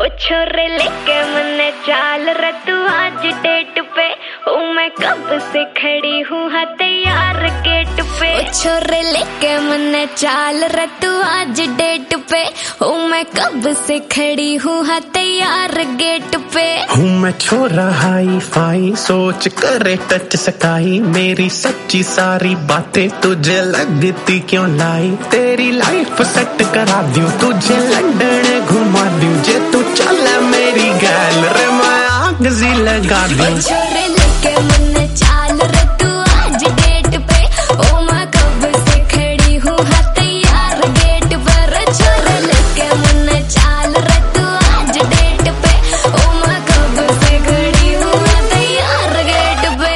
ओ छोरे लेके मन्ने चाल रे तू आज डेट पे। ओ मैं कब से खड़ी हूँ हाँ तैयार गेट पे। ओ छोरे लेके मन्ने चाल रे तू आज डेट पे। ओ मैं कब से खड़ी हूँ हाँ तैयार गेट पे। हूँ मैं छोरा हाई फाई सोच करे टच सकाई। मेरी सच्ची सारी बातें तुझे लगती क्यों लाई। तेरी लाइफ सेट करा दूं तुझे लंदन घुमा दूं। जे तू चला मेरी गैल रे मैं आग सी लगा दूं। छोरे लेके मन्ने चाल रे तू आज डेट पे। ओ मैं कब से खड़ी हूँ हाँ तैयार गेट पर। छोरे लेके मन्ने चाल रे तू आज डेट पे। ओ मैं कब से खड़ी हूँ हाँ तैयार गेट पे।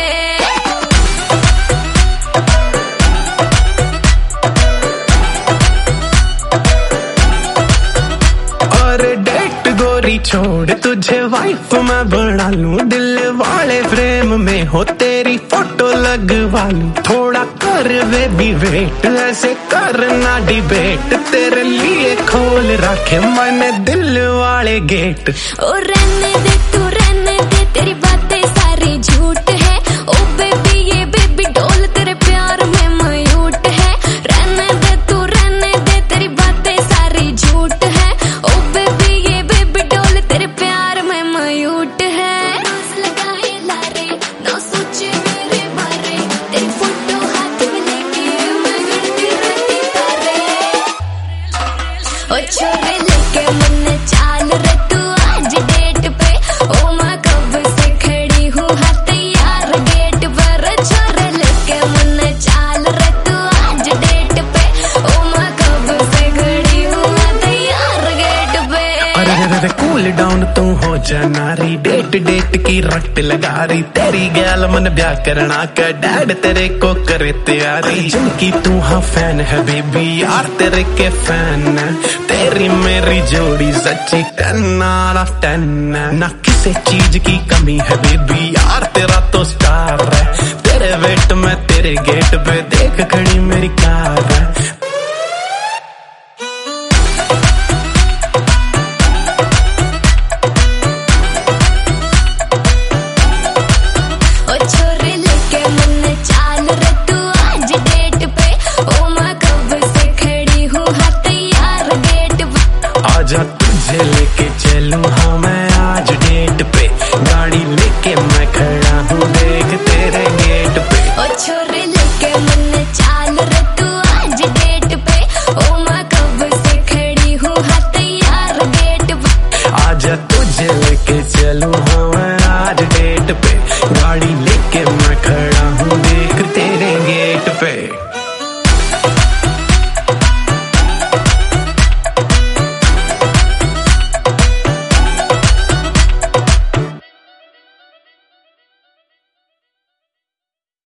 और डेट गोरी छोड़ तुझे वाइफ मैं बना लूं। दिल वाले फ्रेम में हो तेरी फोटो लगवा लूं। थोड़ा कर बेबी वेट ऐसे करना डिबेट। तेरे लिए खोल रखे मैंने दिल वाले गेट। ओ रहने दे तू रहने दे तेरी बातें सारी झूठ है। ओ बेबी ये बेबी डॉल तेरे प्यार में म्यूट है। रहने दे तू रहने दे तेरी बातें सारी झूठ है। ओ बेबी ये बेबी डॉल तेरे प्यार में म्यूट है। रोज लगाए लारे ना सोचे मेरे बारे। तेरी फोटो हाथ में लेके मैं गिनती रहती तारे। ओ छोरे लेके मन्ने चाल रे तू आज डेट पे। ओ मैं कब से खड़ी हूँ हाँ तैयार गेट पर। छोरे लेके मन्ने चाल रे तू आज डेट पे। ओ मैं कब से खड़ी हूँ हाँ तैयार गेट पे। अरे कूल डाउन तू हो जनारी। डेट डेट की रट लगा रही। तेरी गैल मन ब्याह करना का डैड तेरे को करे तैयारी। जिनकी तू हाँ फैन है बेबी यार तेरे के फैन है। तेरी मेरी जोड़ी सच्ची 10 out of 10 है। ना किसी चीज की कमी है बेबी यार तेरा तो स्टार है। तेरे वेट में तेरे गेट पे देख खड़ी